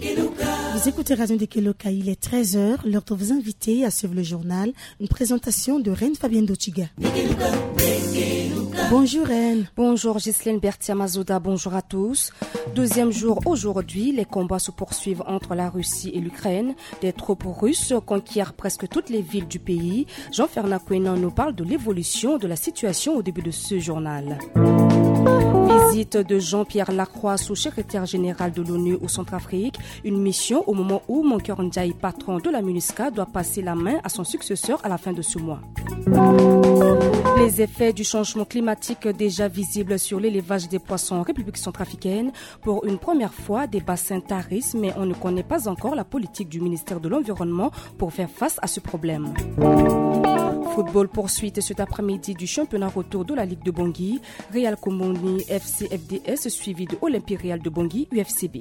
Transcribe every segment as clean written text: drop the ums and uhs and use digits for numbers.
Vous écoutez Radio Ndikeluka, il est 13h, l'heure de vous inviter à suivre le journal, une présentation de Reine Fabienne Dochiga. Bonjour Reine. Bonjour Ghislaine Bertia-Mazouda, bonjour à tous. Deuxième jour aujourd'hui, les combats se poursuivent entre la Russie et l'Ukraine. Des troupes russes conquièrent presque toutes les villes du pays. Jean-Fernand Kouenan nous parle de l'évolution de la situation au début de ce journal. Visite de Jean-Pierre Lacroix, sous-secrétaire général de l'ONU au Centrafrique. Une mission au moment où Moncur Ndiaye, patron de la MINUSCA, doit passer la main à son successeur à la fin de ce mois. Les effets du changement climatique déjà visibles sur l'élevage des poissons en République centrafricaine. Pour une première fois, des bassins tarissent, mais on ne connaît pas encore la politique du ministère de l'Environnement pour faire face à ce problème. Football poursuite cet après-midi du championnat retour de la Ligue de Bangui. Real Komoni FC FDS suivi de Olympique de Bangui UFCB.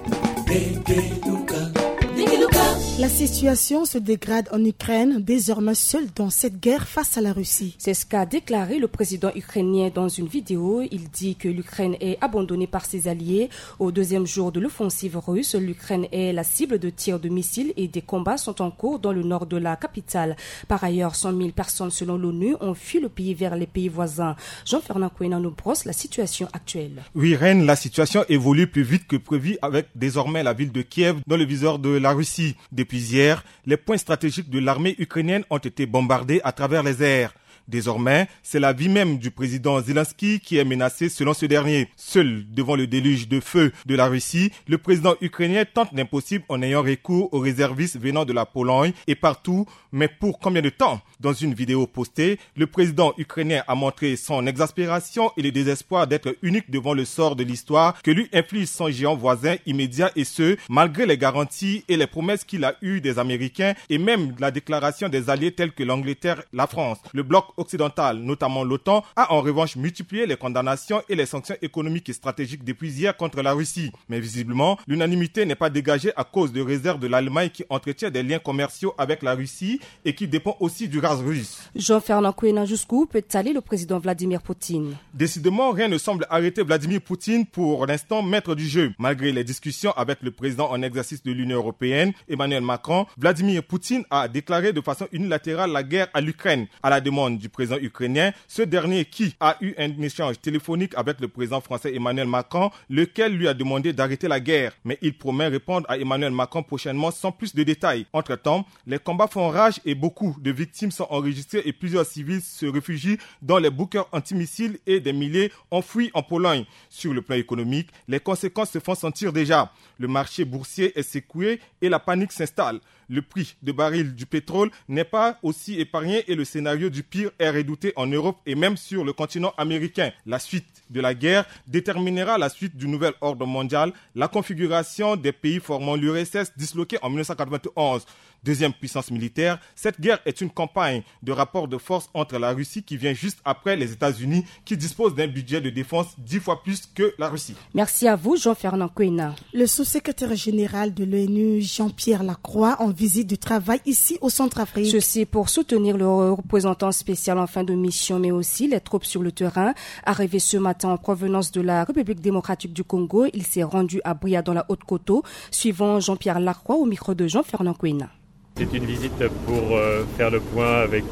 La situation se dégrade en Ukraine, désormais seule dans cette guerre face à la Russie. C'est ce qu'a déclaré le président ukrainien dans une vidéo. Il dit que l'Ukraine est abandonnée par ses alliés. Au deuxième jour de l'offensive russe, l'Ukraine est la cible de tirs de missiles et des combats sont en cours dans le nord de la capitale. Par ailleurs, 100 000 personnes selon l'ONU ont fui le pays vers les pays voisins. Jean-Fernand Kouenan nous brosse la situation actuelle. Oui, Reine, la situation évolue plus vite que prévu avec désormais la ville de Kiev dans le viseur de la Russie. Depuis hier, les points stratégiques de l'armée ukrainienne ont été bombardés à travers les airs. Désormais, c'est la vie même du président Zelensky qui est menacée selon ce dernier. Seul devant le déluge de feu de la Russie, le président ukrainien tente l'impossible en ayant recours aux réservistes venant de la Pologne et partout, mais pour combien de temps? Dans une vidéo postée, le président ukrainien a montré son exaspération et le désespoir d'être unique devant le sort de l'histoire que lui inflige son géant voisin immédiat et ce, malgré les garanties et les promesses qu'il a eues des Américains et même la déclaration des alliés tels que l'Angleterre, la France. Le bloc occidental, notamment l'OTAN, a en revanche multiplié les condamnations et les sanctions économiques et stratégiques depuis hier contre la Russie. Mais visiblement, l'unanimité n'est pas dégagée à cause de réserves de l'Allemagne qui entretient des liens commerciaux avec la Russie et qui dépend aussi du gaz russe. Jean-Fernand Kouenan, jusqu'où peut aller le président Vladimir Poutine? Décidément, rien ne semble arrêter Vladimir Poutine pour l'instant maître du jeu. Malgré les discussions avec le président en exercice de l'Union européenne, Emmanuel Macron, Vladimir Poutine a déclaré de façon unilatérale la guerre à l'Ukraine. À la demande du président ukrainien, ce dernier qui a eu un échange téléphonique avec le président français Emmanuel Macron, lequel lui a demandé d'arrêter la guerre. Mais il promet répondre à Emmanuel Macron prochainement sans plus de détails. Entre-temps, les combats font rage et beaucoup de victimes sont enregistrées et plusieurs civils se réfugient dans les bunkers antimissiles et des milliers ont fui en Pologne. Sur le plan économique, les conséquences se font sentir déjà. Le marché boursier est secoué et la panique s'installe. Le prix de baril du pétrole n'est pas aussi épargné et le scénario du pire est redouté en Europe et même sur le continent américain. La suite de la guerre déterminera la suite du nouvel ordre mondial, la configuration des pays formant l'URSS disloquée en 1991. Deuxième puissance militaire, cette guerre est une campagne de rapport de force entre la Russie qui vient juste après les États-Unis qui disposent d'un budget de défense 10 fois plus que la Russie. Merci à vous, Jean-Fernand Kouenan. Le sous-secrétaire général de l'ONU, Jean-Pierre Lacroix, en visite de travail ici au Centrafrique. Ceci pour soutenir le représentant spécial en fin de mission, mais aussi les troupes sur le terrain. Arrivé ce matin en provenance de la République démocratique du Congo, il s'est rendu à Bria dans la Haute-Coteau, suivant Jean-Pierre Lacroix au micro de Jean-Fernand Kouenan. C'est une visite pour faire le point avec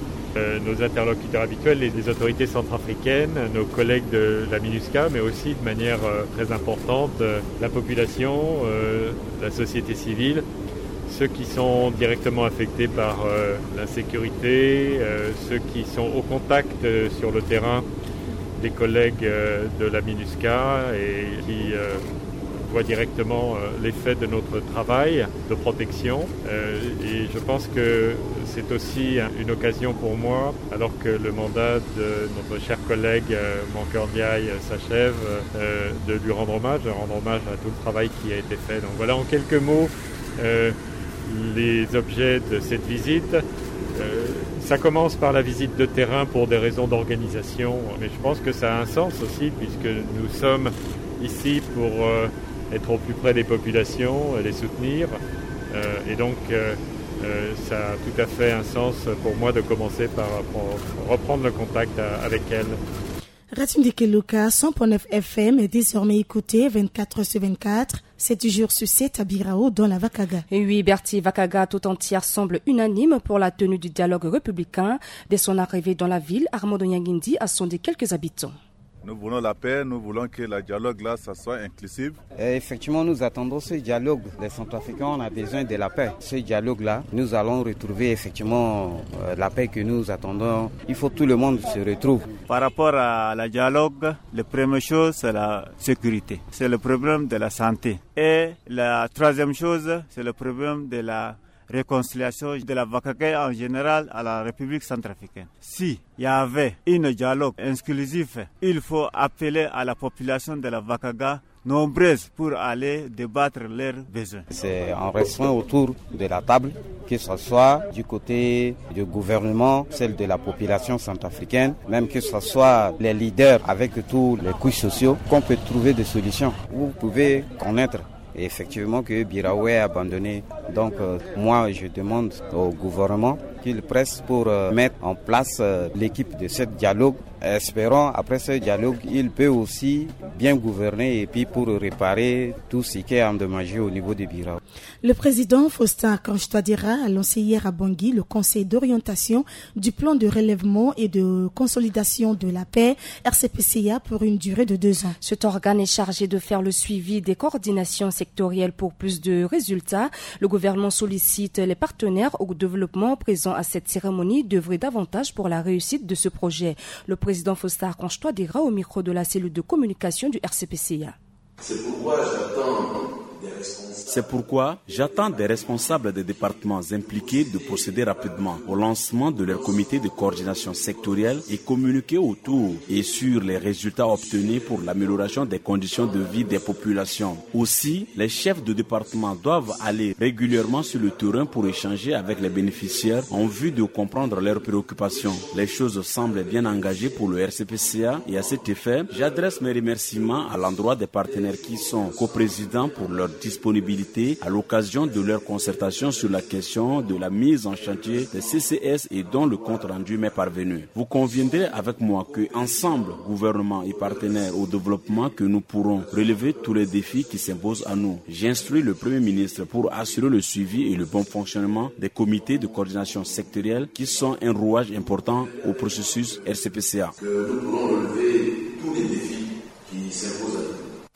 nos interlocuteurs habituels, les autorités centrafricaines, nos collègues de la MINUSCA, mais aussi de manière très importante, la population, la société civile, ceux qui sont directement affectés par l'insécurité, ceux qui sont au contact sur le terrain des collègues de la MINUSCA et qui voit directement l'effet de notre travail de protection. Et je pense que c'est aussi une occasion pour moi, alors que le mandat de notre cher collègue Moncur Ndiaye s'achève, de lui rendre hommage à tout le travail qui a été fait. Donc voilà en quelques mots les objets de cette visite. Ça commence par la visite de terrain pour des raisons d'organisation, mais je pense que ça a un sens aussi puisque nous sommes ici pour être au plus près des populations, les soutenir. Et donc, ça a tout à fait un sens pour moi de commencer par reprendre le contact avec elles. Radio Ndikeloka 100.9 FM est désormais écouté 24/24, 7 jours sur 7 à Birao dans la Vakaga. Et oui, Berti, Vakaga tout entière semble unanime pour la tenue du dialogue républicain. Dès son arrivée dans la ville, Armando Nyangindi a sondé quelques habitants. Nous voulons la paix, nous voulons que le dialogue là, ça soit inclusif. Effectivement, nous attendons ce dialogue. Les Centrafricains, on a besoin de la paix. Ce dialogue-là, nous allons retrouver effectivement la paix que nous attendons. Il faut que tout le monde se retrouve. Par rapport à la dialogue, la première chose, c'est la sécurité. C'est le problème de la santé. Et la troisième chose, c'est le problème de la réconciliation de la Vakaga en général à la République centrafricaine. Si il y avait un dialogue inclusif, il faut appeler à la population de la Vakaga nombreuses pour aller débattre leurs besoins. C'est en restant autour de la table, que ce soit du côté du gouvernement, celle de la population centrafricaine, même que ce soit les leaders avec tous les couches sociaux, qu'on peut trouver des solutions. Vous pouvez connaître effectivement que Birao est abandonné. Donc moi je demande au gouvernement qu'il presse pour mettre en place l'équipe de ce dialogue. Espérons après ce dialogue, il peut aussi bien gouverner et puis pour réparer tout ce qui est endommagé au niveau de Birao. Le président Faustin Archange Touadéra a lancé hier à Bangui le conseil d'orientation du plan de relèvement et de consolidation de la paix RCPCA pour une durée de 2 ans. Cet organe est chargé de faire le suivi des coordinations sectorielles pour plus de résultats. Le gouvernement sollicite les partenaires au développement présents à cette cérémonie d'œuvrer davantage pour la réussite de ce projet. Le président Faustin Archange Touadéra au micro de la cellule de communication du RCPCA. C'est pourquoi j'attends des responsables des départements impliqués de procéder rapidement au lancement de leur comité de coordination sectorielle et communiquer autour et sur les résultats obtenus pour l'amélioration des conditions de vie des populations. Aussi, les chefs de département doivent aller régulièrement sur le terrain pour échanger avec les bénéficiaires en vue de comprendre leurs préoccupations. Les choses semblent bien engagées pour le RCPCA et à cet effet, j'adresse mes remerciements à l'endroit des partenaires qui sont coprésidents pour leur disponibilité à l'occasion de leur concertation sur la question de la mise en chantier des CCS et dont le compte rendu m'est parvenu. Vous conviendrez avec moi que ensemble, gouvernement et partenaires au développement, que nous pourrons relever tous les défis qui s'imposent à nous. J'instruis le Premier ministre pour assurer le suivi et le bon fonctionnement des comités de coordination sectorielle qui sont un rouage important au processus RCPCA. Que nous pourrons relever tous les défis qui s'imposent à nous.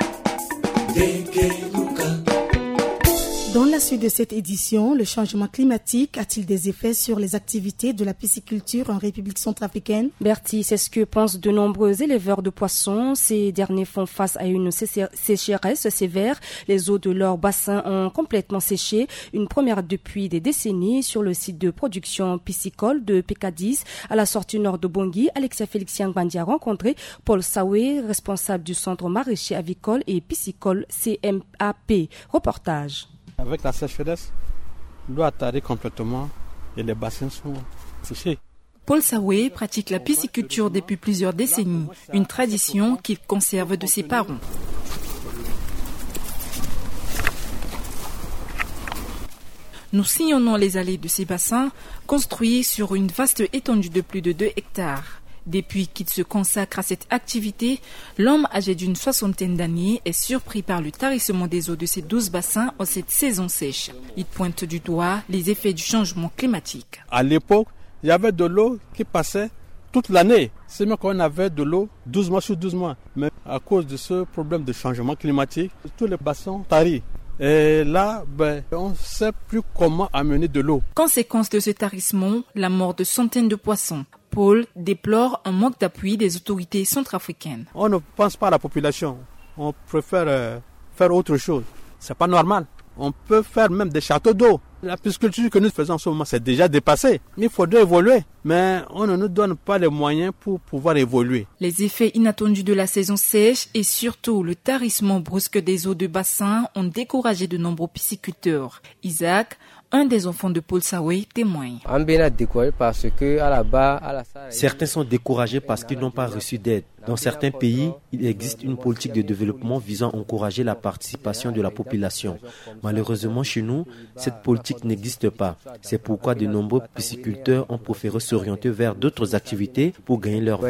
Dans la suite de cette édition, le changement climatique a-t-il des effets sur les activités de la pisciculture en République centrafricaine? Bertie, c'est ce que pensent de nombreux éleveurs de poissons. Ces derniers font face à une sécheresse sévère. Les eaux de leur bassin ont complètement séché, une première depuis des décennies sur le site de production piscicole de Pécadis. À la sortie nord de Bangui, Alexia Félixien Bandi a rencontré Paul Sawé, responsable du centre maraîcher avicole et piscicole CMAP. Reportage. Avec la sécheresse, l'eau a taré complètement et les bassins sont séchés. Paul Sawé pratique la pisciculture depuis plusieurs décennies, une tradition qu'il conserve de ses parents. Nous sillonnons les allées de ces bassins, construits sur une vaste étendue de plus de 2 hectares. Depuis qu'il se consacre à cette activité, l'homme âgé d'une 60aine d'années est surpris par le tarissement des eaux de ces 12 bassins en cette saison sèche. Il pointe du doigt les effets du changement climatique. À l'époque, il y avait de l'eau qui passait toute l'année. C'est même qu'on avait de l'eau 12 mois sur 12 mois. Mais à cause de ce problème de changement climatique, tous les bassins tarissent. Et là, on ne sait plus comment amener de l'eau. Conséquence de ce tarissement, la mort de centaines de poissons. Paul déplore un manque d'appui des autorités centrafricaines. On ne pense pas à la population. On préfère faire autre chose. C'est pas normal. On peut faire même des châteaux d'eau. La pisciculture que nous faisons en ce moment, c'est déjà dépassé. Il faudrait évoluer. Mais on ne nous donne pas les moyens pour pouvoir évoluer. Les effets inattendus de la saison sèche et surtout le tarissement brusque des eaux de bassin ont découragé de nombreux pisciculteurs. Isaac, un des enfants de Paul Sawé, témoigne. Certains sont découragés parce qu'ils n'ont pas reçu d'aide. Dans certains pays, il existe une politique de développement visant à encourager la participation de la population. Malheureusement, chez nous, cette politique n'existe pas. C'est pourquoi de nombreux pisciculteurs ont préféré s'orienter vers d'autres activités pour gagner leur vie.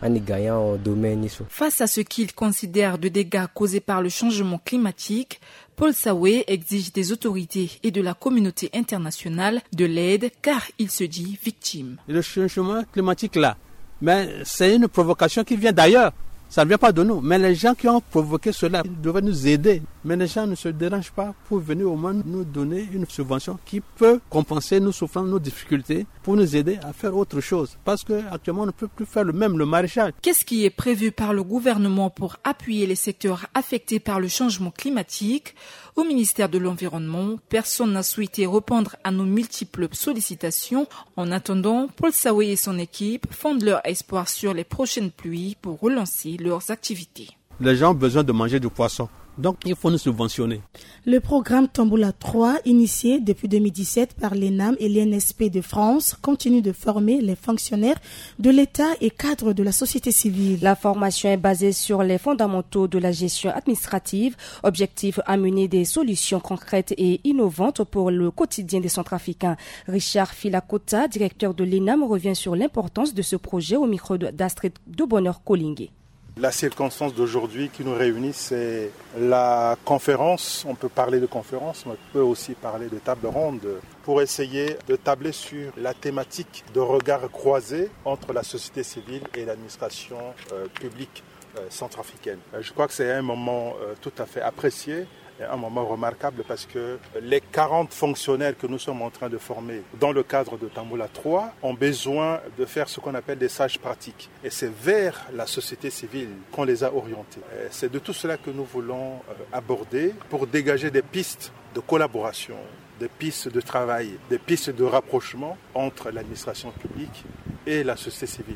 Face à ce qu'il considère de dégâts causés par le changement climatique, Paul Sawé exige des autorités et de la communauté internationale de l'aide car il se dit victime. Le changement climatique là, mais c'est une provocation qui vient d'ailleurs. Ça ne vient pas de nous, mais les gens qui ont provoqué cela devraient nous aider. Mais les gens ne se dérangent pas pour venir au moins nous donner une subvention qui peut compenser nos souffrances, nos difficultés, pour nous aider à faire autre chose. Parce qu'actuellement, on ne peut plus faire le maraîchage. Qu'est-ce qui est prévu par le gouvernement pour appuyer les secteurs affectés par le changement climatique ? Au ministère de l'Environnement, personne n'a souhaité répondre à nos multiples sollicitations. En attendant, Paul Sawé et son équipe fondent leur espoir sur les prochaines pluies pour relancer leurs activités. Les gens ont besoin de manger du poisson. Donc, il faut nous subventionner. Le programme Tamboula 3, initié depuis 2017 par l'ENAM et l'INSP de France, continue de former les fonctionnaires de l'État et cadres de la société civile. La formation est basée sur les fondamentaux de la gestion administrative. Objectif, amener des solutions concrètes et innovantes pour le quotidien des Centrafricains. Richard Filakota, directeur de l'ENAM, revient sur l'importance de ce projet au micro d'Astrid de Bonheur Kolingé. La circonstance d'aujourd'hui qui nous réunit, c'est la conférence. On peut parler de conférence, mais on peut aussi parler de table ronde pour essayer de tabler sur la thématique de regard croisé entre la société civile et l'administration publique centrafricaine. Je crois que c'est un moment tout à fait apprécié. Un moment remarquable parce que les 40 fonctionnaires que nous sommes en train de former dans le cadre de Tamboula 3 ont besoin de faire ce qu'on appelle des stages pratiques. Et c'est vers la société civile qu'on les a orientés. Et c'est de tout cela que nous voulons aborder pour dégager des pistes de collaboration, des pistes de travail, des pistes de rapprochement entre l'administration publique et la société civile.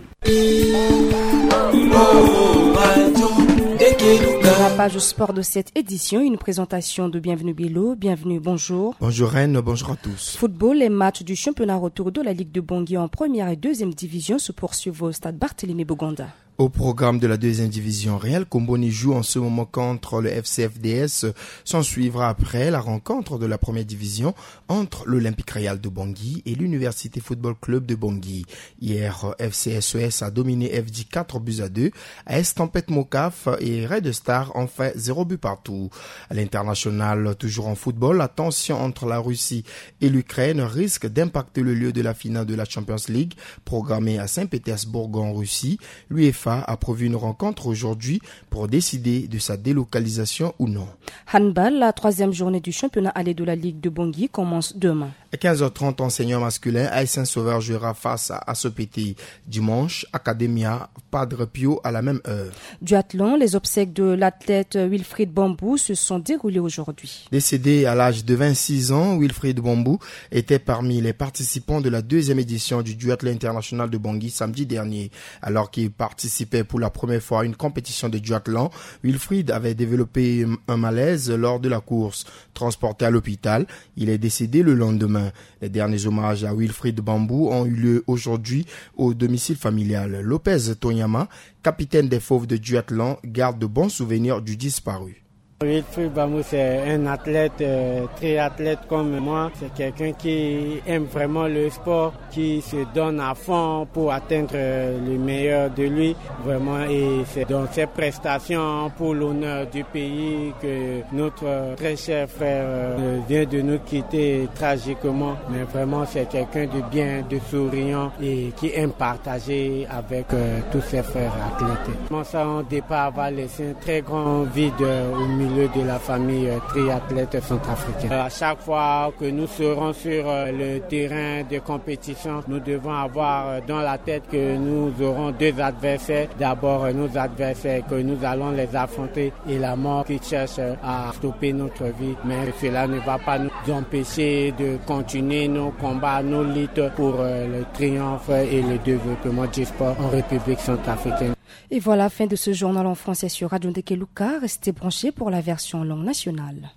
Dans la page sport de cette édition, une présentation de Bienvenue Bilo. Bienvenue, bonjour. Bonjour Reine, bonjour à tous. Football, les matchs du championnat retour de la Ligue de Bangui en première et deuxième division se poursuivent au stade Barthélemy Boganda. Au programme de la deuxième division, Real Comboni joue en ce moment contre le FCFDS. S'en suivra après la rencontre de la première division entre l'Olympique Real de Bangui et l'Université Football Club de Bangui. Hier, FCSES a dominé FJ 4-2. AS Tempête Mocaf et Red Star ont fait 0 but partout. À l'international, toujours en football, la tension entre la Russie et l'Ukraine risque d'impacter le lieu de la finale de la Champions League programmée à Saint-Pétersbourg en Russie. L'UEFA a prévu une rencontre aujourd'hui pour décider de sa délocalisation ou non. Handball, la troisième journée du championnat allé de la Ligue de Bangui commence demain. À 15h30 en senior masculin, AS Saint-Sauveur jouera face à Asopété. Dimanche, Academia, Padre Pio à la même heure. Duathlon, les obsèques de l'athlète Wilfried Bambou se sont déroulées aujourd'hui. Décédé à l'âge de 26 ans, Wilfried Bambou était parmi les participants de la deuxième édition du duathlon international de Bangui samedi dernier. Alors qu'il participait pour la première fois à une compétition de duathlon, Wilfried avait développé un malaise lors de la course. Transporté à l'hôpital, il est décédé le lendemain. Les derniers hommages à Wilfried Bambou ont eu lieu aujourd'hui au domicile familial. Lopez Tonyama, capitaine des Fauves de duathlon, garde de bons souvenirs du disparu. Wilfried Bambou, c'est un athlète, triathlète comme moi. C'est quelqu'un qui aime vraiment le sport, qui se donne à fond pour atteindre le meilleur de lui. Vraiment, et c'est dans ses prestations pour l'honneur du pays que notre très cher frère vient de nous quitter tragiquement. Mais vraiment, c'est quelqu'un de bien, de souriant et qui aime partager avec tous ses frères athlètes. Son départ va laisser un très grand vide au milieu de la famille triathlète centrafricaine. À chaque fois que nous serons sur le terrain de compétition, nous devons avoir dans la tête que nous aurons deux adversaires. D'abord, nos adversaires que nous allons les affronter et la mort qui cherche à stopper notre vie. Mais cela ne va pas nous empêcher de continuer nos combats, nos luttes pour le triomphe et le développement du sport en République centrafricaine. Et voilà, fin de ce journal en français sur Radio Ndekeluka. Restez branchés pour la version langue nationale.